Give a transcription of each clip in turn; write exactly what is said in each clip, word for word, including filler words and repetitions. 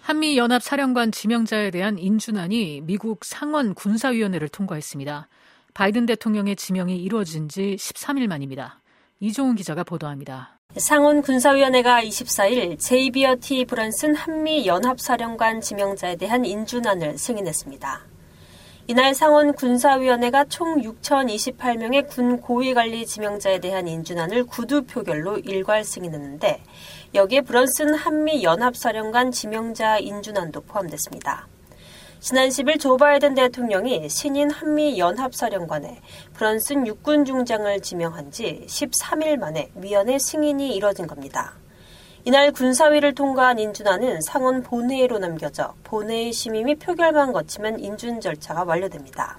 한미연합사령관 지명자에 대한 인준안이 미국 상원 군사위원회를 통과했습니다. 바이든 대통령의 지명이 이루어진 지 십삼 일 만입니다. 이종훈 기자가 보도합니다. 상원 군사위원회가 이십사 일 제이비어 티 브런슨 한미연합사령관 지명자에 대한 인준안을 승인했습니다. 이날 상원 군사위원회가 총 육천이십팔 명의 군 고위관리 지명자에 대한 인준안을 구두 표결로 일괄 승인했는데 여기에 브런슨 한미연합사령관 지명자 인준안도 포함됐습니다. 지난 십 일 조 바이든 대통령이 신인 한미연합사령관에 브런슨 육군중장을 지명한 지 십삼 일 만에 위원회 승인이 이뤄진 겁니다. 이날 군사위를 통과한 인준안은 상원 본회의로 넘겨져 본회의 심의 및 표결만 거치면 인준 절차가 완료됩니다.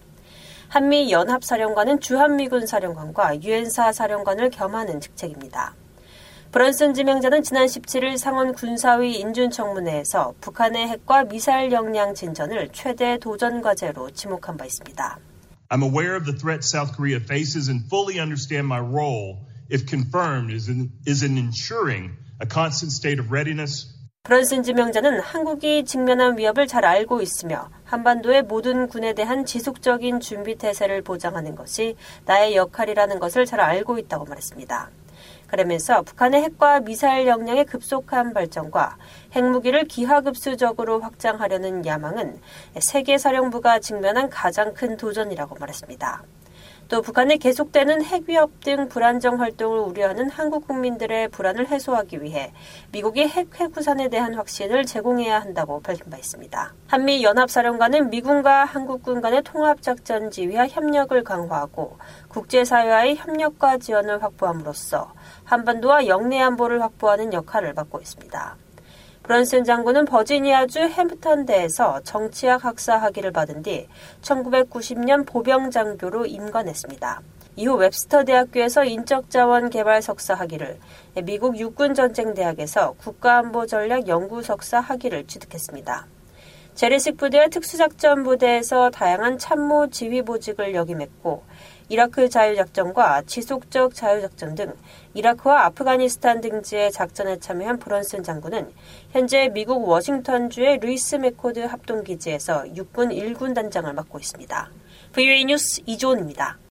한미연합사령관은 주한미군 사령관과 유엔사 사령관을 겸하는 직책입니다. 브런슨 지명자는 지난 십칠 일 상원 군사위 인준청문회에서 북한의 핵과 미사일 역량 진전을 최대 도전 과제로 지목한 바 있습니다. I'm aware of the threat South Korea faces and fully understand my role, if confirmed, is in, is in ensuring a constant state of readiness. 브런슨 지명자는 한국이 직면한 위협을 잘 알고 있으며 한반도의 모든 군에 대한 지속적인 준비 태세를 보장하는 것이 나의 역할이라는 것을 잘 알고 있다고 말했습니다. 그러면서 북한의 핵과 미사일 역량의 급속한 발전과 핵무기를 기하급수적으로 확장하려는 야망은 세계사령부가 직면한 가장 큰 도전이라고 말했습니다. 또 북한의 계속되는 핵위협 등 불안정 활동을 우려하는 한국 국민들의 불안을 해소하기 위해 미국이 핵 회구산에 대한 확신을 제공해야 한다고 밝힌 바 있습니다. 한미연합사령관은 미군과 한국군 간의 통합작전 지휘와 협력을 강화하고 국제사회와의 협력과 지원을 확보함으로써 한반도와 영내 안보를 확보하는 역할을 맡고 있습니다. 브런슨 장군은 버지니아주 해밀턴대에서 정치학 학사 학위를 받은 뒤 천구백구십 년 보병 장교로 임관했습니다. 이후 웹스터 대학교에서 인적자원 개발 석사 학위를, 미국 육군전쟁대학에서 국가안보전략 연구 석사 학위를 취득했습니다. 재래식 부대와 특수작전부대에서 다양한 참모 지휘 보직을 역임했고 이라크 자유작전과 지속적 자유작전 등 이라크와 아프가니스탄 등지의 작전에 참여한 브런슨 장군은 현재 미국 워싱턴주의 루이스 맥코드 합동기지에서 육군 일 군 단장을 맡고 있습니다. 브이오에이 뉴스 이조은입니다.